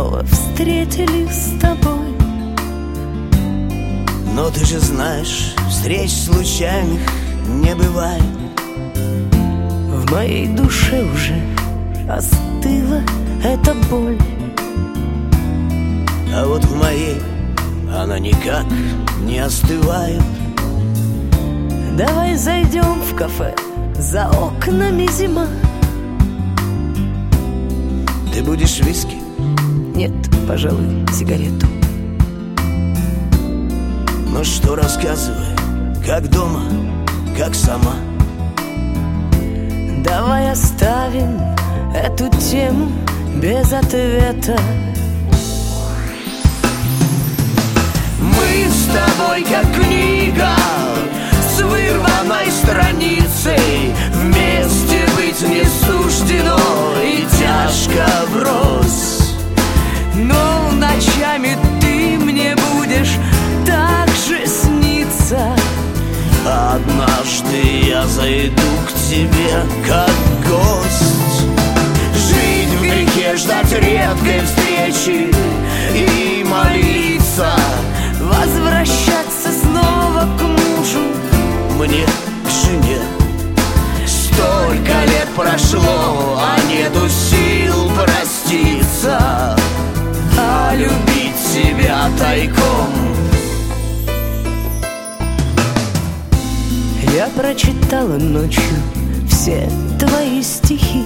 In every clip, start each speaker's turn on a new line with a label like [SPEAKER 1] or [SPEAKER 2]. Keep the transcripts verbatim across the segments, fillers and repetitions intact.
[SPEAKER 1] снова встретились с тобой.
[SPEAKER 2] Но ты же знаешь, встреч случайных не бывает.
[SPEAKER 1] В моей душе уже остыла эта боль,
[SPEAKER 2] а вот в моей она никак не остывает.
[SPEAKER 1] Давай зайдем в кафе, за окнами зима.
[SPEAKER 2] Ты будешь виски?
[SPEAKER 1] Нет, пожалуй, сигарету.
[SPEAKER 2] Ну что, рассказывай, как дома, как сама.
[SPEAKER 1] Давай оставим эту тему без ответа.
[SPEAKER 2] Мы с тобой как книга с вырванной страницей. Вместе быть не суждено и тяжко врозь.
[SPEAKER 1] Но ночами ты мне будешь так же сниться.
[SPEAKER 2] Однажды я зайду к тебе как гость. Жить в грехе, ждать редкой встречи и молиться,
[SPEAKER 1] возвращаться снова к мужу,
[SPEAKER 2] мне, к жене. Столько лет прошло, а нету сил проститься, а любить тебя тайком.
[SPEAKER 1] Я прочитала ночью все твои стихи.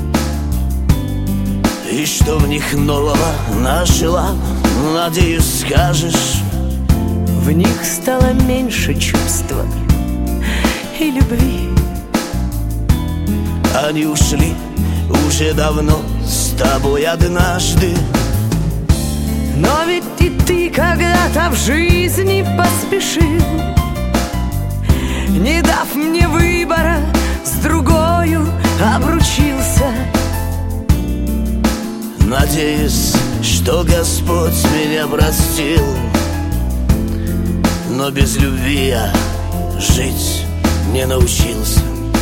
[SPEAKER 2] И что в них нового нашла, надеюсь, скажешь.
[SPEAKER 1] В них стало меньше чувства и любви.
[SPEAKER 2] Они ушли уже давно с тобой однажды.
[SPEAKER 1] Но ведь и ты когда-то в жизни поспешил, не дав мне выбора, с другою обручился.
[SPEAKER 2] Надеюсь, что Господь меня простил, но без любви я жить не научился.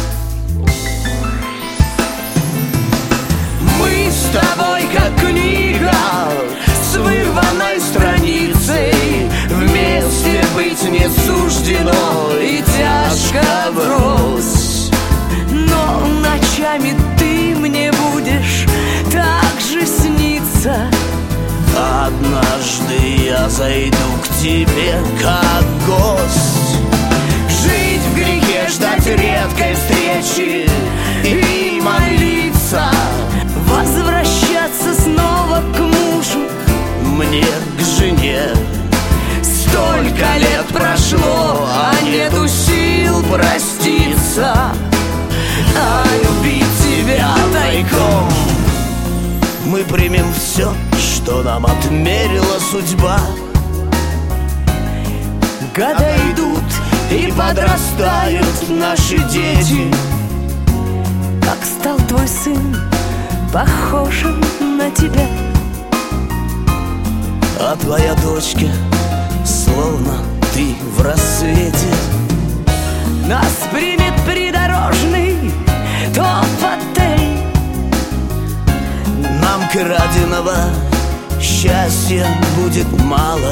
[SPEAKER 2] Мы с тобой как книга с вырванной страницей. Вместе быть не суждено и тяжко врозь.
[SPEAKER 1] Но ночами ты мне будешь так же сниться.
[SPEAKER 2] Однажды я зайду к тебе как гость. Жить в грехе, ждать редкой встречи и молиться,
[SPEAKER 1] возвращаться снова к мужу,
[SPEAKER 2] мне, к жене. Столько лет прошло, а нету сил проститься, а любить тебя тайком. Мы примем все, что нам отмерила судьба.
[SPEAKER 1] Года идут
[SPEAKER 2] и подрастают наши дети.
[SPEAKER 1] Как стал твой сын похожим на тебя,
[SPEAKER 2] а твоя дочка словно ты в рассвете.
[SPEAKER 1] Нас примет придорожный топ-отель.
[SPEAKER 2] Нам краденого счастья будет мало,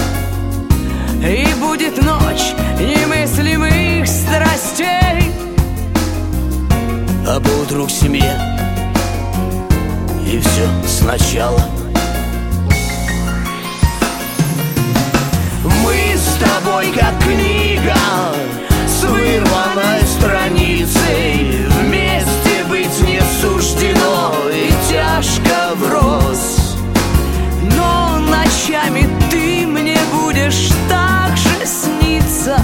[SPEAKER 1] и будет ночь немыслимых страстей.
[SPEAKER 2] А поутру к семье, и все сначала. Мы с тобой как книга с вырванной страницей. Вместе быть не суждено и тяжко врозь.
[SPEAKER 1] Но ночами ты мне будешь так же сниться.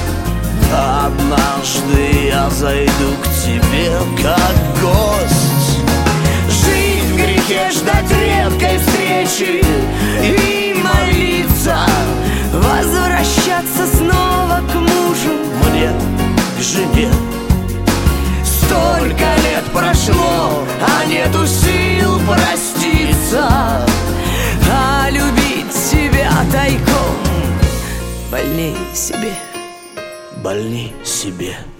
[SPEAKER 2] Однажды я зайду к тебе как гость. Жить в грехе, ждать редкой встречи и молиться,
[SPEAKER 1] возвращаться снова к мужу,
[SPEAKER 2] мне, к жене. Столько лет прошло, а нету сил проститься,
[SPEAKER 1] а любить себя тайком больней себе.
[SPEAKER 2] больней себе.